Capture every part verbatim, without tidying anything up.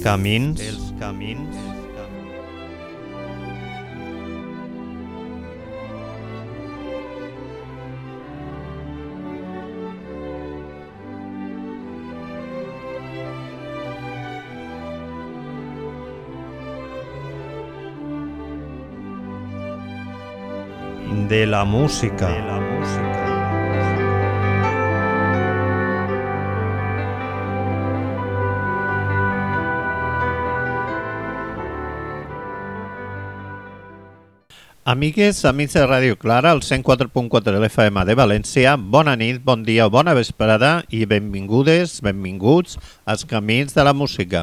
camins, els camins, de la música, de la música. Amigues, amics de Ràdio Clara, al cent quatre punt quatre de l'F M de València, bona nit, bon dia o bona vesprada i benvingudes, benvinguts als Camins de la Música.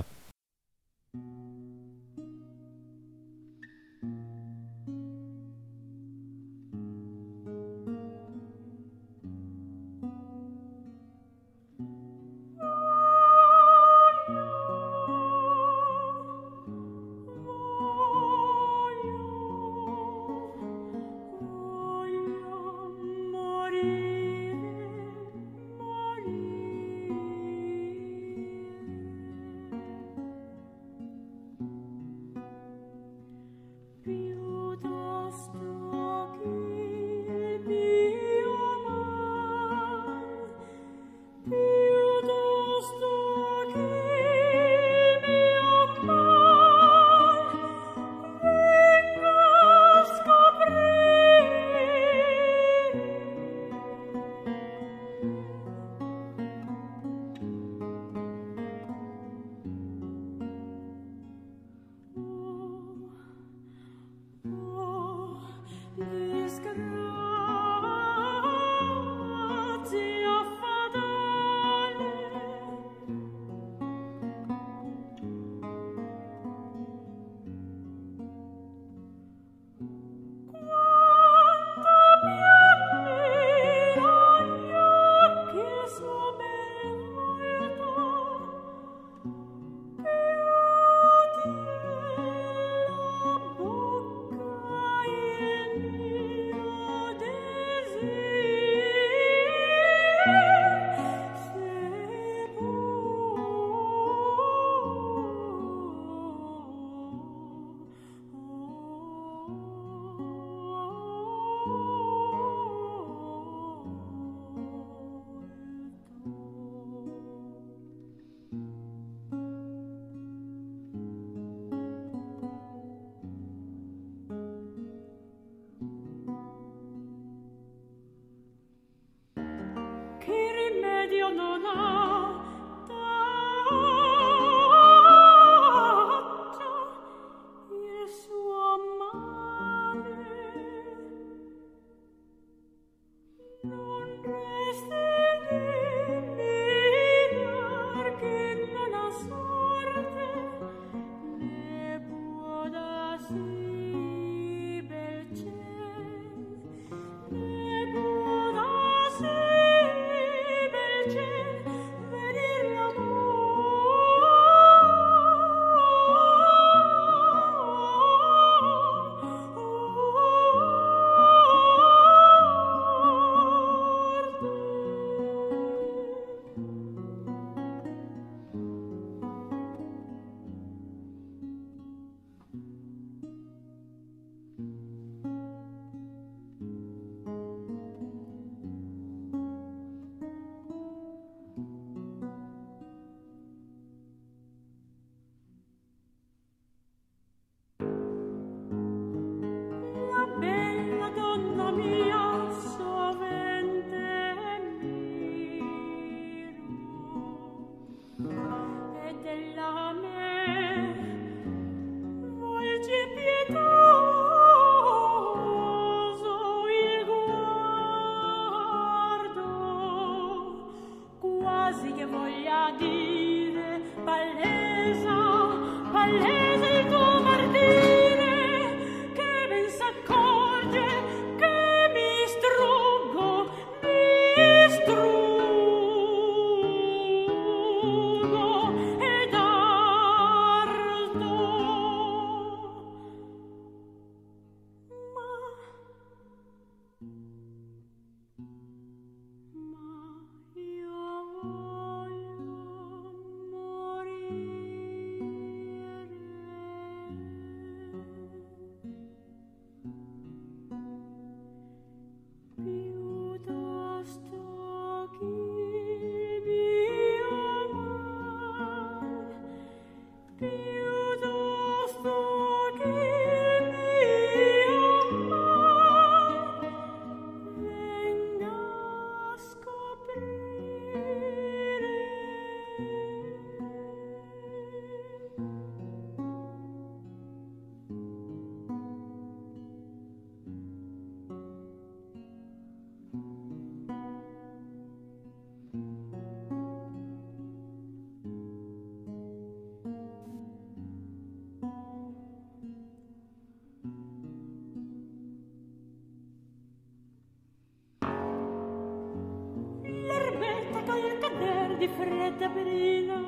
Di fredda brina,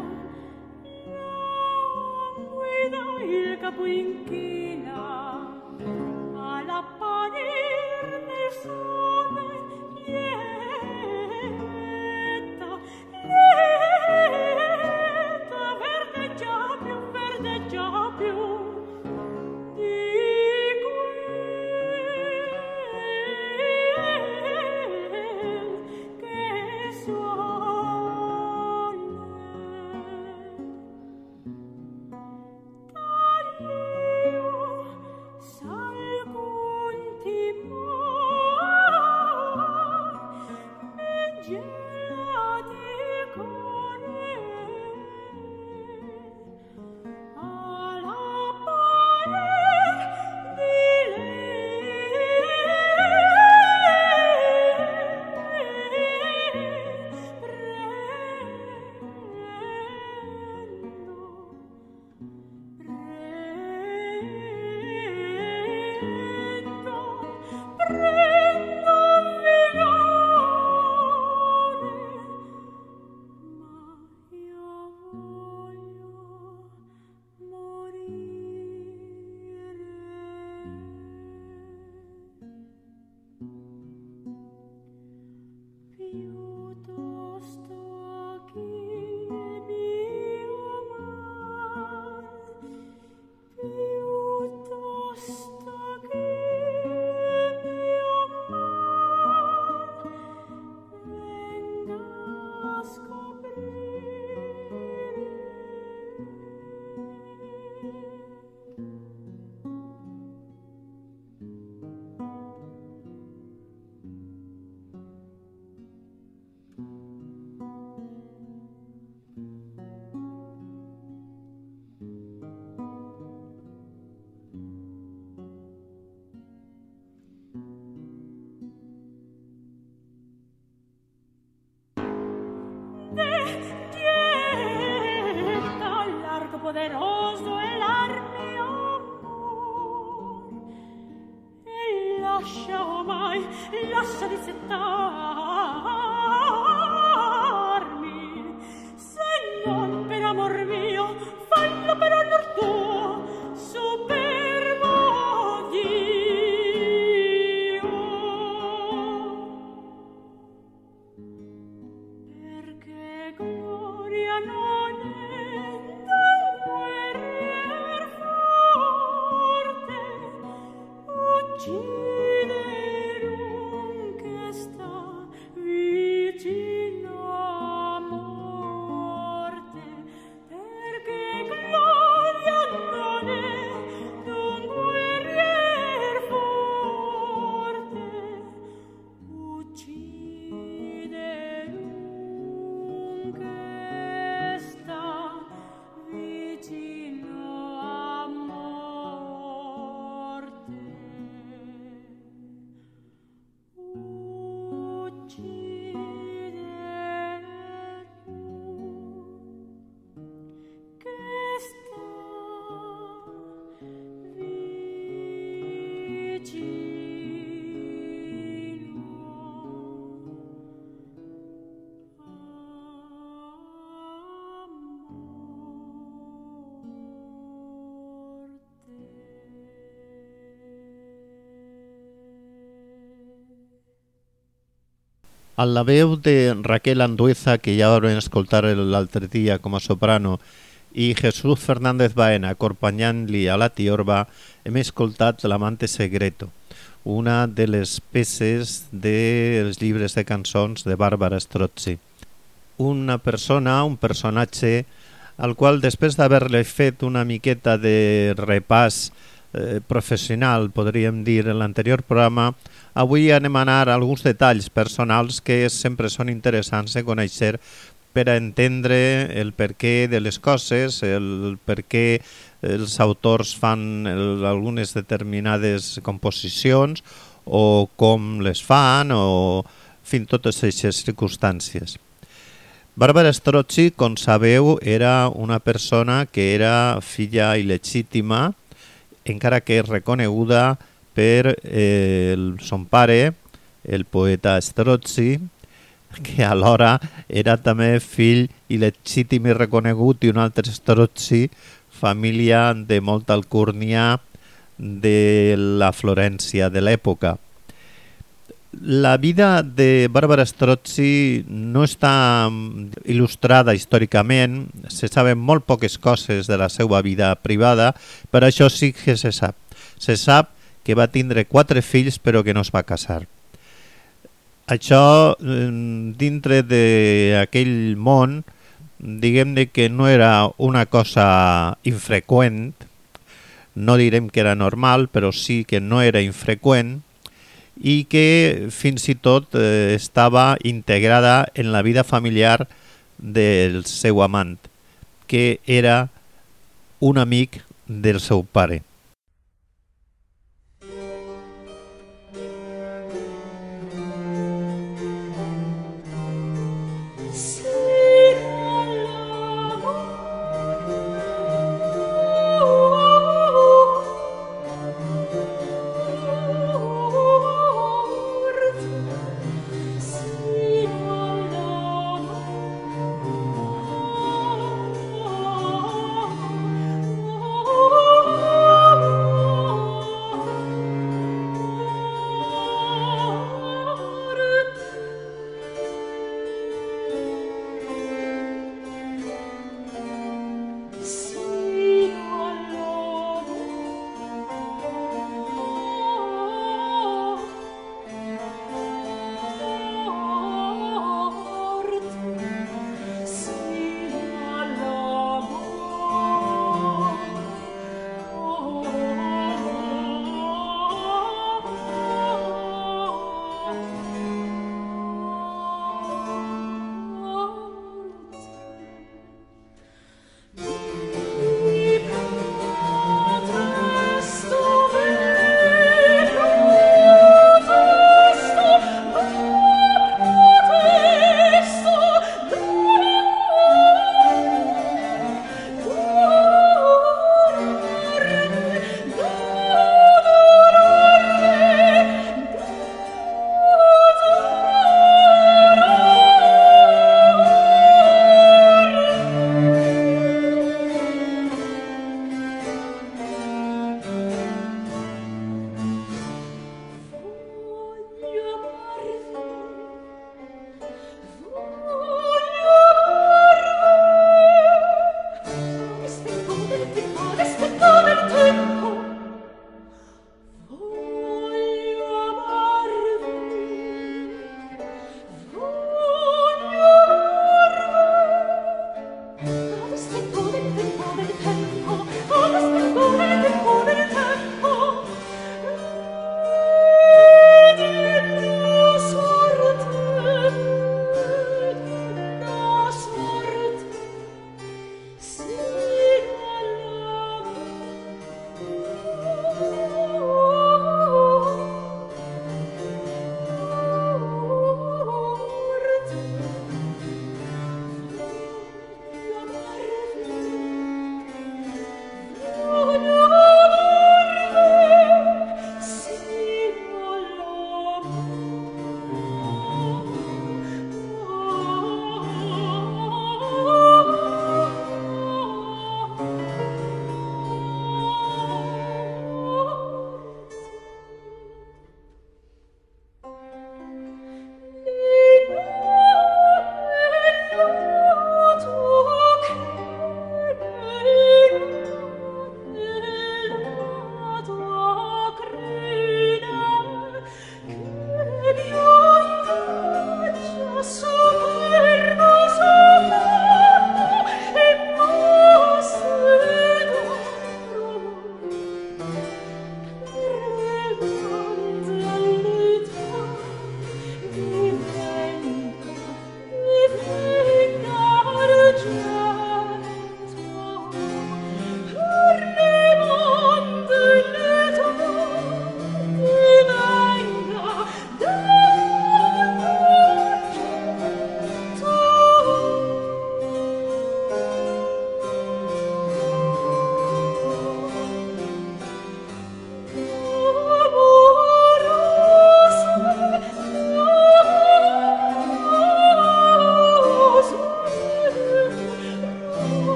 languida il capo inchina, all'apparir del sole lieta, lieta, verdeggia più, verdeggia più di quel che suona. poderoso è l'armi amor, e lascia omai, lascia di settarmi, se non per amor mio, fallo per onor tuo, superbo Dio. Perché gloria non è del guerrier forte, uccidere un che sta vicino a morte. Perché gloria non è d'un guerrier forte, uccidere un che sta vicino a morte. Uccidere un che sta Alla veu de Raquel Andueza, que ja vam escoltar l'altre dia com a soprano, i Jesús Fernández Baena acompanyant-li a la tiorba, hem escoltat L'amante segreto, una de les peces dels llibres de cançons de Barbara Strozzi. Una persona, un personatge, al qual després d'haver-li fet una miqueta de repàs eh, professional, podríem dir, en l'anterior programa, avui anem a anar a alguns detalls personals que sempre són interessants de conèixer per a entendre el perquè de les coses, el per què els autors fan el, algunes determinades composicions o com les fan o fins totes aquestes circumstàncies. Barbara Strozzi, com sabeu, era una persona que era filla il·legítima, encara que reconeguda per eh, el, son pare, el poeta Strozzi, que alhora era també fill il·legítim i reconegut i un altre Strozzi, família de molta alcúrnia de la Florència de l'època. La vida de Barbara Strozzi no està il·lustrada històricament, se saben molt poques coses de la seva vida privada, però això sí que se sap. Se sap que va tindre quatre fills però que no es va casar. Això, dintre d'aquell món, diguem-ne que no era una cosa infreqüent, no direm que era normal, però sí que no era infreqüent, i que fins i tot eh, estava integrada en la vida familiar del seu amant, que era un amic del seu pare. Oh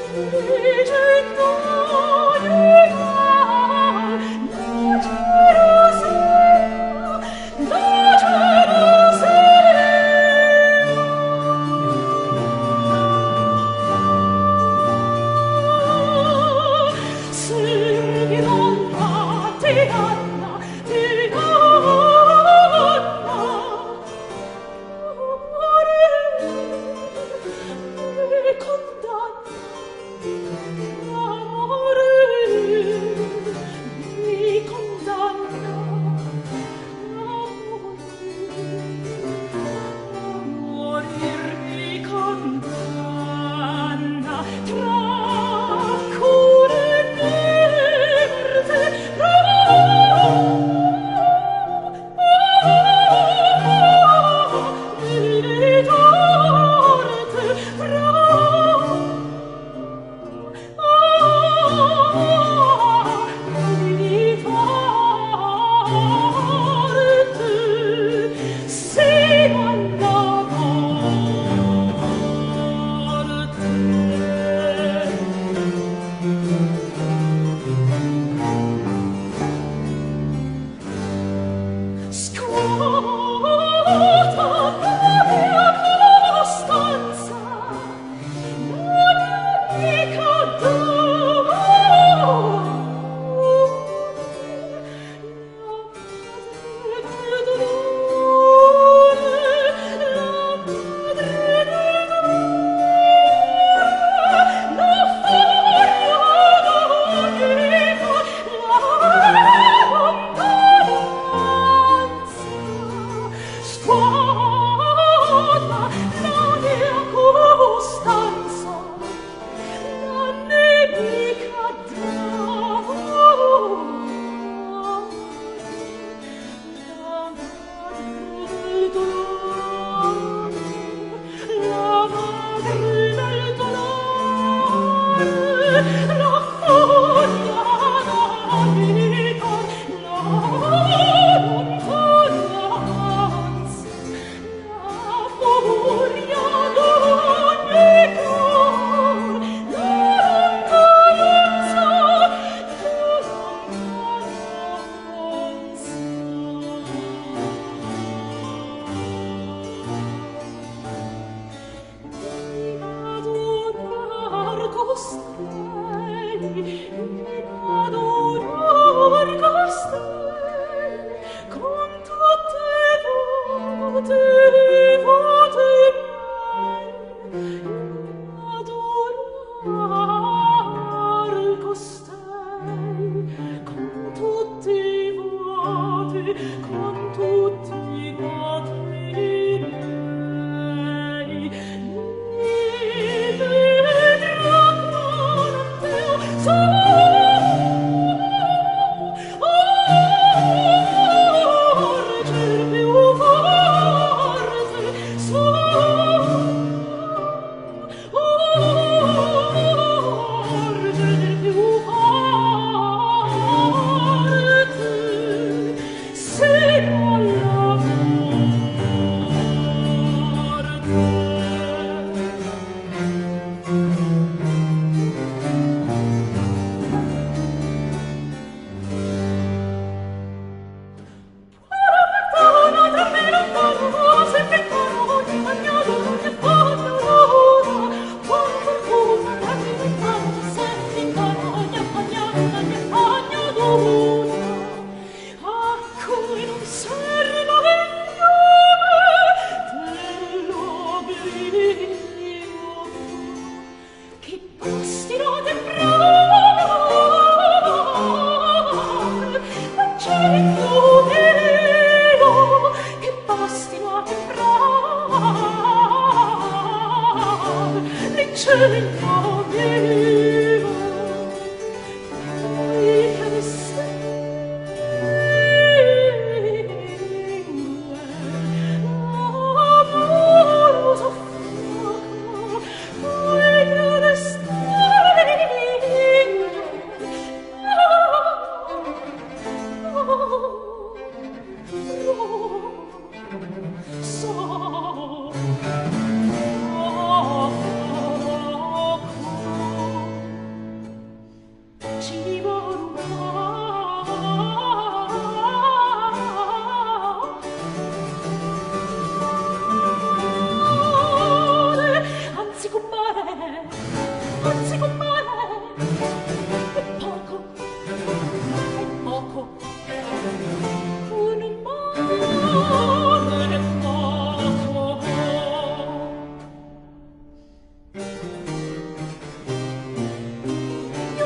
So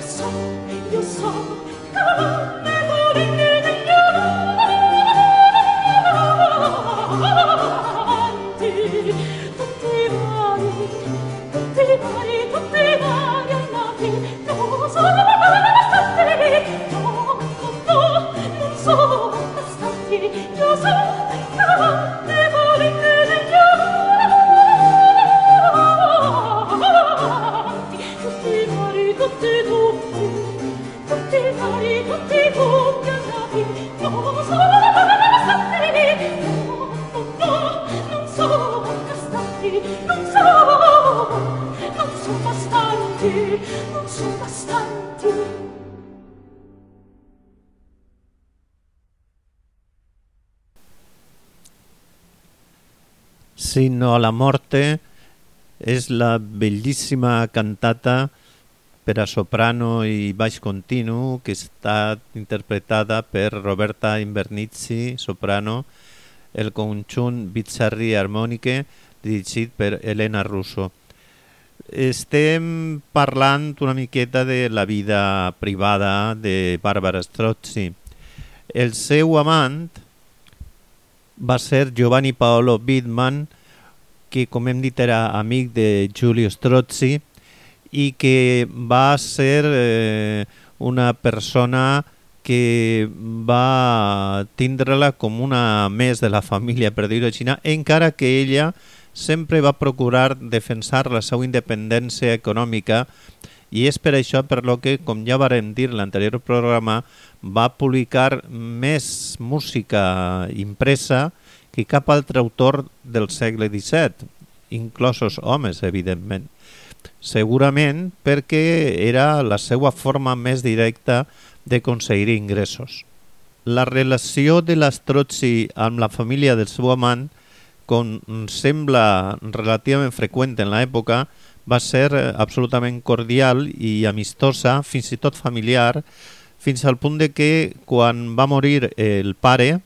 so, io so, come volete negli amanti, tutti vari, tutti vari, tutti vari amati, non sono bastanti, no, no, no, non sono bastanti, io so, come volete negli amanti, tutti vari, tutti, tutti, tutti vari, tutti, tutti amati, non sono bastanti, no, no, no, non sono bastanti, non sono, non sono bastanti, non sono bastanti. Sino a la morte és la bellíssima cantata per a soprano i baix continu que està interpretada per Roberta Invernizzi, soprano, el conjunt Bizzarri Armoniche, dirigit per Elena Russo. Estem parlant una miqueta de la vida privada de Barbara Strozzi. El seu amant va ser Giovanni Paolo Wittmann, que, com hem dit, era amic de Giulio Strozzi i que va ser eh, una persona que va tindre-la com una més de la família, per dir-ho així, encara que ella sempre va procurar defensar la seva independència econòmica, i és per això per lo que, com ja varem dir en l'anterior programa, va publicar més música impresa que cap altre autor del segle disset, inclosos homes, evidentment. Segurament perquè era la seva forma més directa d'aconseguir ingressos. La relació de la Strozzi amb la família del seu amant, com sembla relativament freqüent en l'època, va ser absolutament cordial i amistosa, fins i tot familiar, fins al punt de que quan va morir el pare,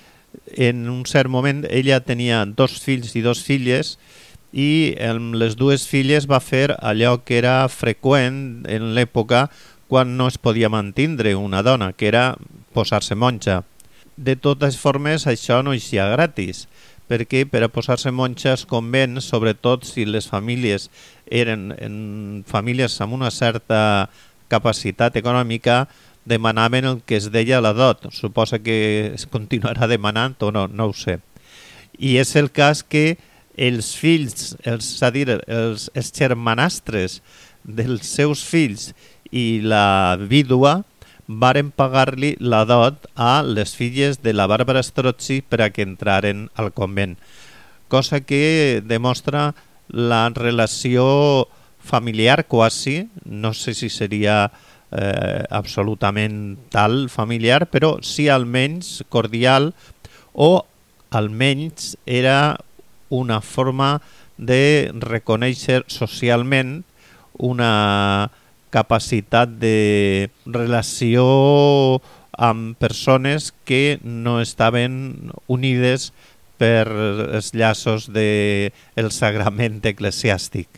en un cert moment ella tenia dos fills i dos filles, i amb les dues filles va fer allò que era freqüent en l'època quan no es podia mantindre una dona, que era posar-se monja. De totes formes, això no eixia gratis, perquè per a posar-se monja als convents, sobretot si les famílies eren en famílies amb una certa capacitat econòmica, demanaven el que es deia la dot. Suposa que es continuarà demanant o no, no ho sé. I és el cas que els fills, els, és a dir, els, els germanastres dels seus fills i la vídua varen pagar-li la dot a les filles de la Bàrbara Strozzi per a que entraren al convent, cosa que demostra la relació familiar quasi, no sé si seria eh, absolutament tal familiar, però sí almenys cordial, o almenys era una forma de reconèixer socialment una capacitat de relació amb persones que no estaven unides per els llaços del sagrament eclesiàstic.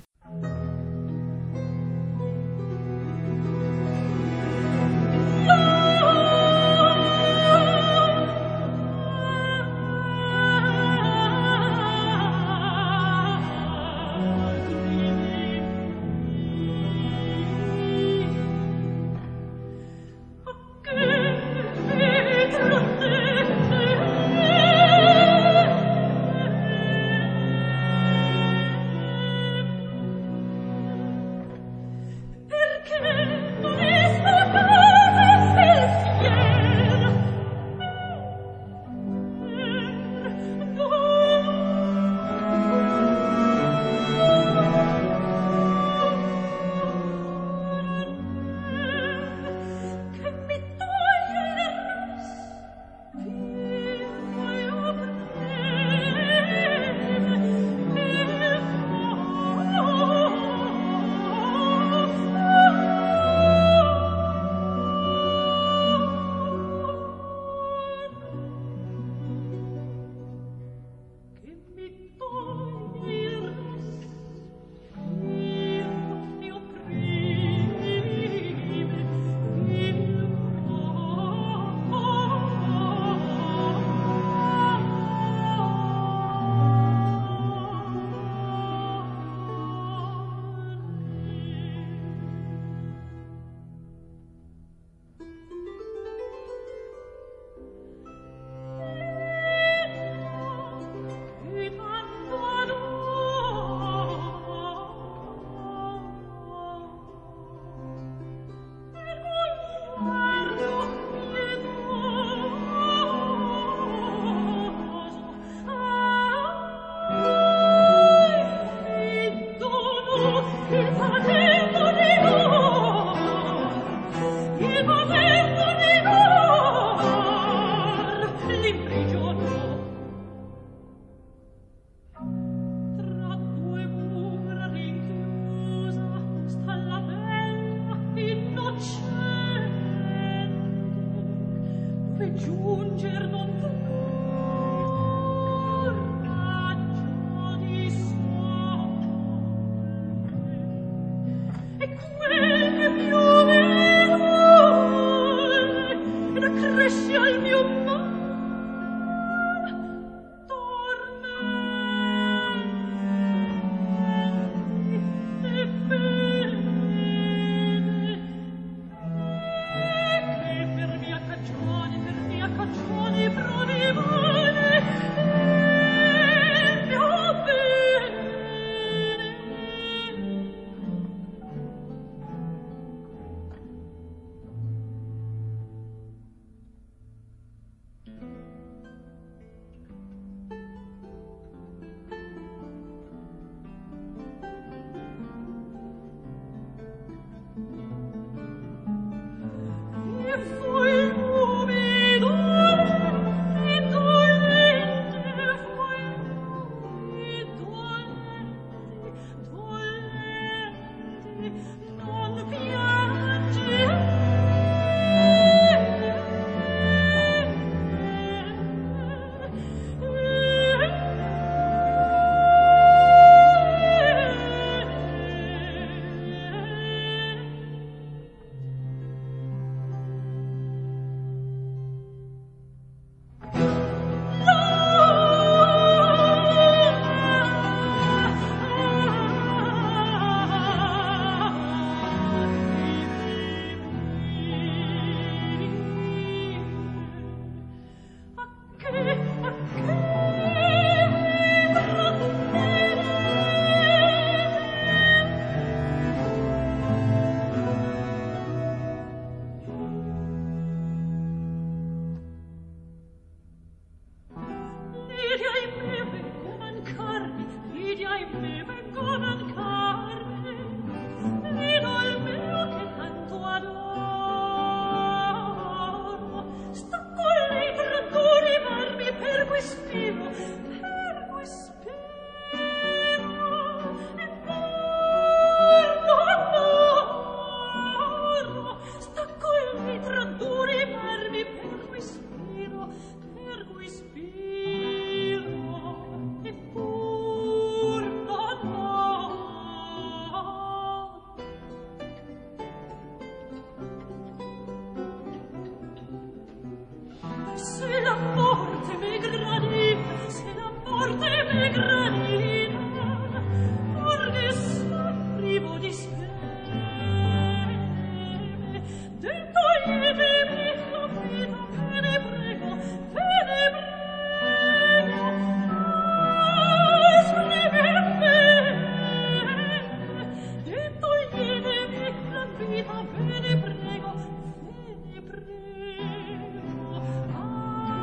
Veni prego, veni prego. Ah.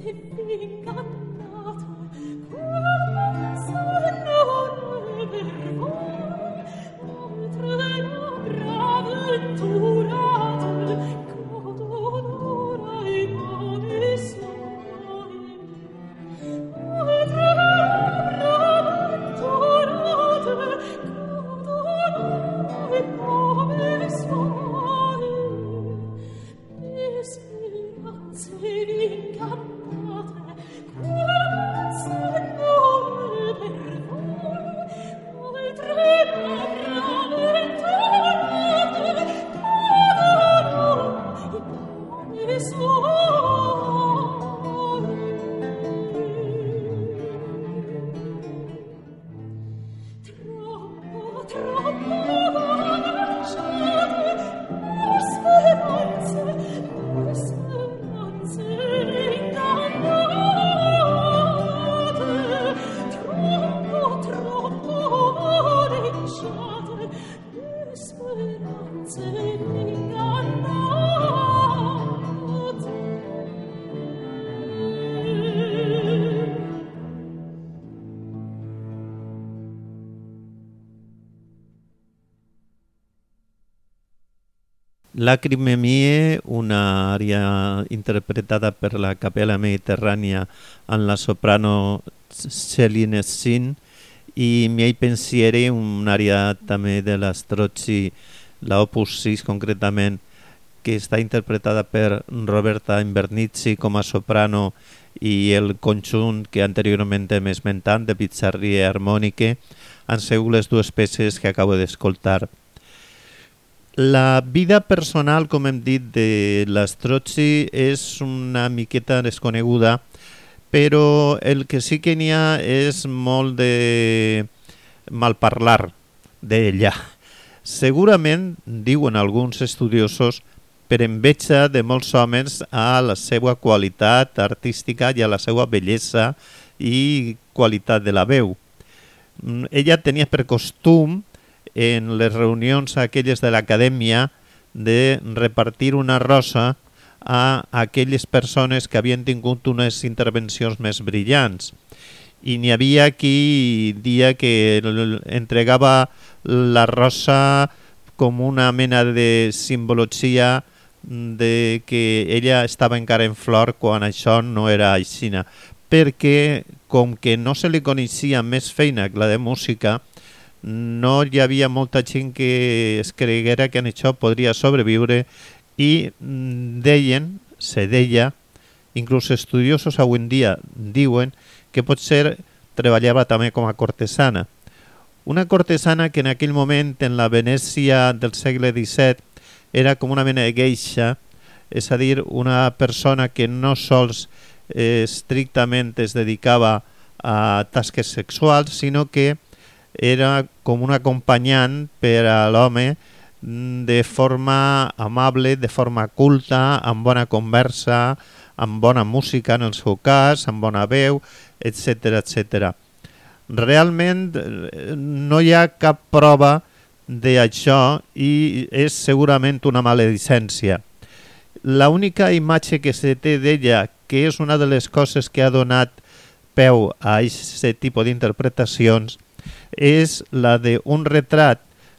Lacrime mie, una aria interpretada per la Capella Mediterrània en la soprano Céline Sinn, i Miei pensieri, una àrea també de la Strozzi, la opus sis concretament, que està interpretada per Roberta Invernizzi com a soprano, i el conjunt que anteriorment hem esmentat de Bizzarrie Armoniche han sigut les dues peces que acabo d'escoltar. La vida personal, com hem dit, de la Strozzi és una miqueta desconeguda, però el que sí que n'hi ha és molt de malparlar d'ella. Segurament, diuen alguns estudiosos, per enveja de molts homes a la seva qualitat artística i a la seva bellesa i qualitat de la veu. Ella tenia per costum, en les reunions aquelles de l'acadèmia, de repartir una rosa a aquelles persones que havien tingut unes intervencions més brillants. I n'hi havia qui dia que entregava la rosa com una mena de simbologia de que ella estava encara en flor quan això no era així, perquè com que no se li coneixia més feina que la de música, no hi havia molta gent que es creguera que en això podria sobreviure, i deien, se deia, inclús estudiosos avui en dia diuen que potser treballava també com a cortesana. Una cortesana que en aquell moment, en la Venècia del segle disset, era com una mena de geisha, és a dir, una persona que no sols eh, estrictament es dedicava a tasques sexuals, sinó que era com un acompanyant per a l'home de forma amable, de forma culta, amb bona conversa, amb bona música en el seu cas, amb bona veu, etcètera, etcètera. Realment no hi ha cap prova d'això i és segurament una maledicència. L'única imatge que se té d'ella, que és una de les coses que ha donat peu a aquest tipus d'interpretacions, és la d'un retrat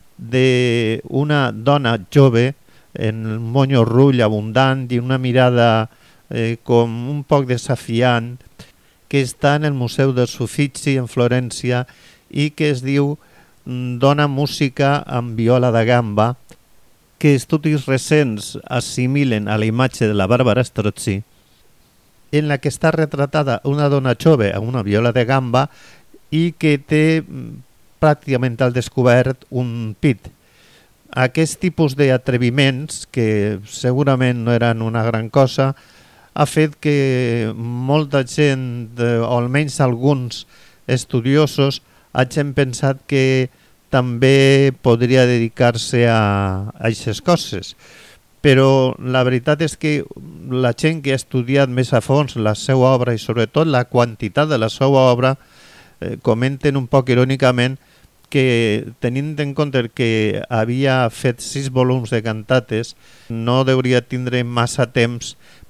d'una dona jove en un monyo rull abundant i una mirada eh, com un poc desafiant, que està en el Museu dels Uffizi en Florència i que es diu Dona música amb viola da gamba, que estudis recents assimilen a la imatge de la Bàrbara Strozzi, en la que està retratada una dona jove amb una viola de gamba i que té pràcticament al descobert un pit. Aquest tipus d'atreviments, que segurament no eren una gran cosa, ha fet que molta gent, o almenys alguns estudiosos, hagin pensat que també podria dedicar-se a aquestes coses. Però la veritat és que la gent que ha estudiat més a fons la seva obra i sobretot la quantitat de la seva obra eh, comenten un poc irònicament que, tenint en compte que havia fet sis volums de cantates, no hauria tindre massa temps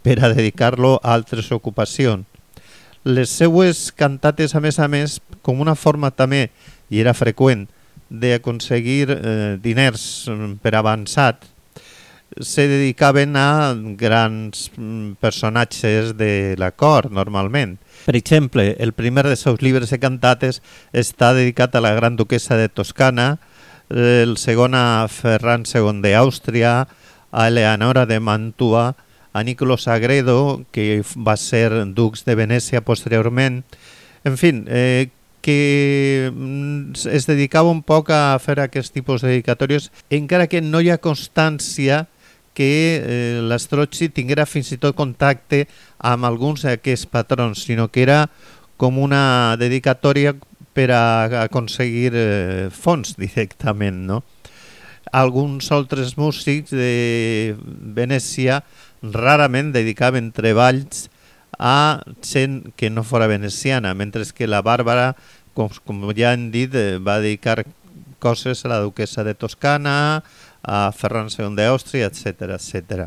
per a dedicar-lo a altres ocupacions. Les seues cantates, a més a més, com una forma també, i era freqüent, d'aconseguir eh, diners per avançat, se dedicaven a grans personatges de la cort, normalment. Per exemple, el primer dels seus llibres de cantates està dedicat a la gran duquessa de Toscana, el segon a Ferran segon d'Àustria, a Eleonora de Màntua, a Niccolo Sagredo, que va ser dux de Venècia posteriorment. En fi, eh, que es dedicava un poc a fer aquest tipus de dedicatòries, encara que no hi ha constància que eh, l'Strozzi tinguera fins i tot contacte amb alguns d'aquests patrons, sinó que era com una dedicatòria per a aconseguir eh, fons directament, no? Alguns altres músics de Venècia rarament dedicaven treballs a gent que no fora veneciana, mentre que la Bàrbara, com, com ja hem dit, va dedicar coses a la duquessa de Toscana, a Ferran segon d'Àustria, etcètera, etcètera.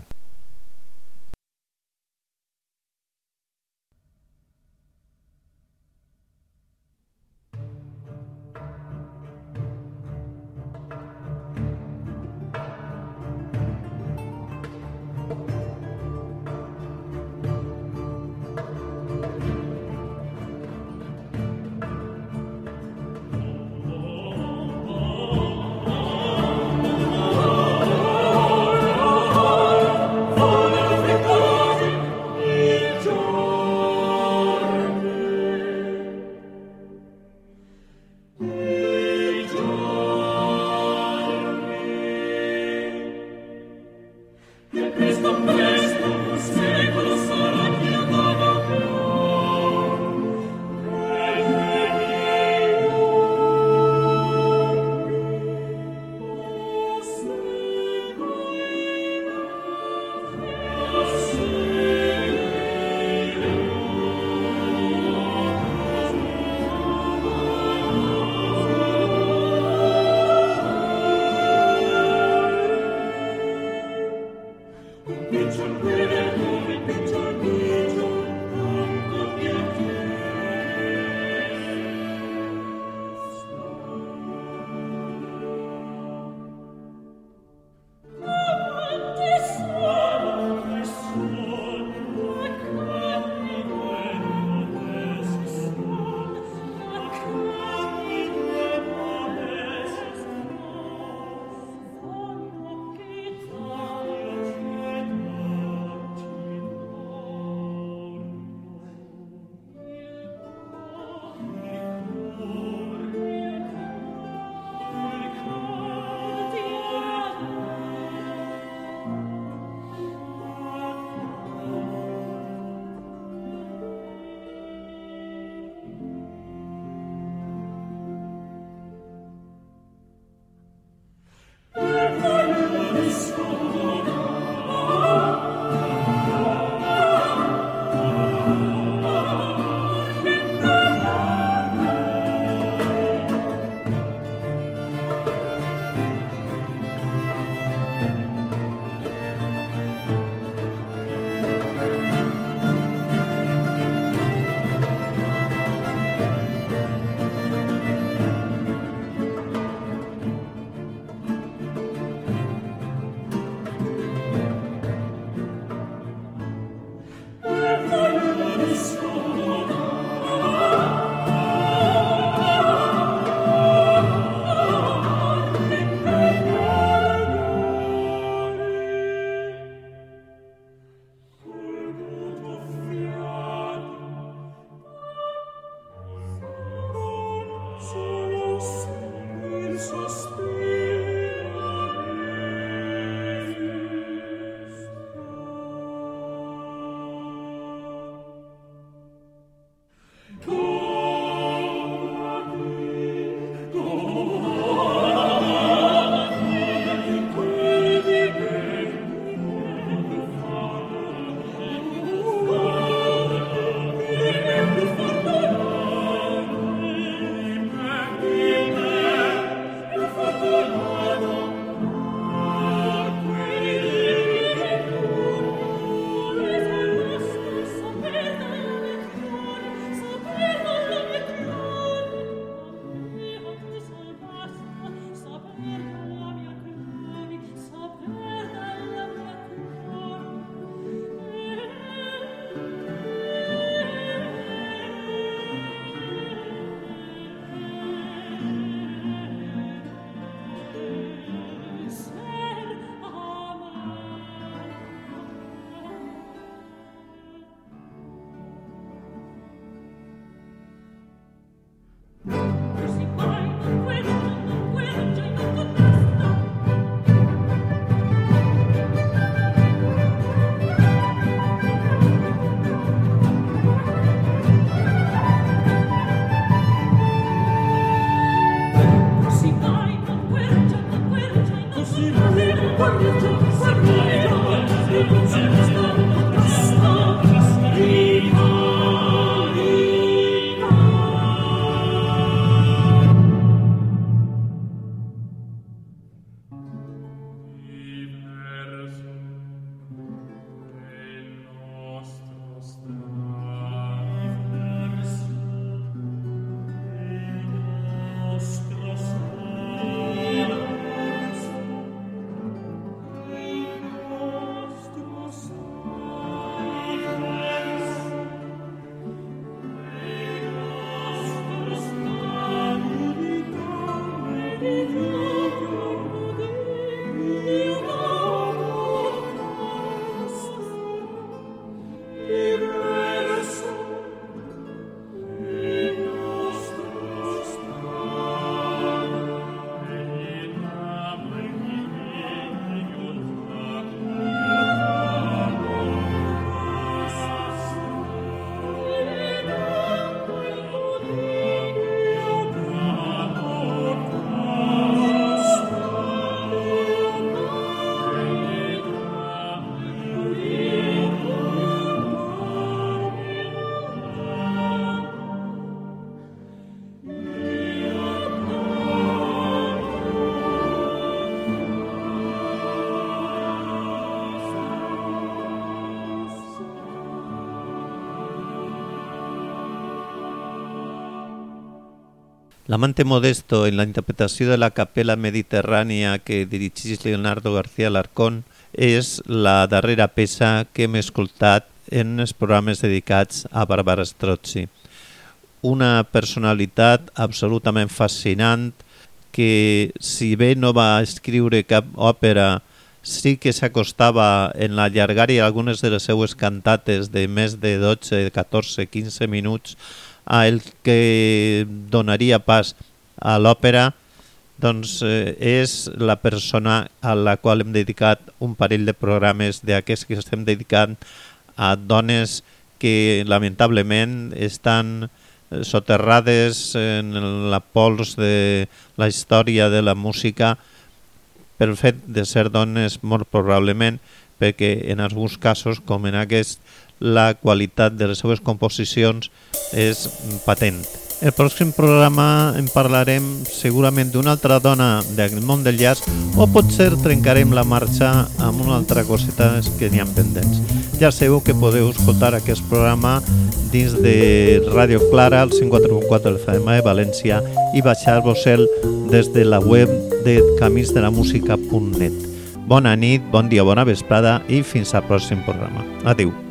L'amante Modesto, en la interpretació de la capella mediterrània que dirigís Leonardo García Alarcón, és la darrera peça que hem escoltat en els programes dedicats a Barbara Strozzi. Una personalitat absolutament fascinant que, si bé no va escriure cap òpera, sí que s'acostava en l'allargar-hi algunes de les seues cantates de més de dotze, catorze, quinze minuts a el que donaria pas a l'òpera, doncs eh, és la persona a la qual hem dedicat un parell de programes d'aquests que estem dedicant a dones que lamentablement estan soterrades en la pols de la història de la música pel fet de ser dones molt probablement, perquè en alguns casos, com en aquest, la qualitat de les seves composicions és patent. El pròxim programa en parlarem segurament d'una altra dona del món del jazz, o potser trencarem la marxa amb una altra coseta que n'hi ha pendents. Ja sabeu que podeu escoltar aquest programa dins de Ràdio Clara, al cent quatre punt quatre F M de València, i baixar-vos-el des de la web de camins de la música punt net. Bona nit, bon dia, bona vesprada i fins al pròxim programa. Adéu.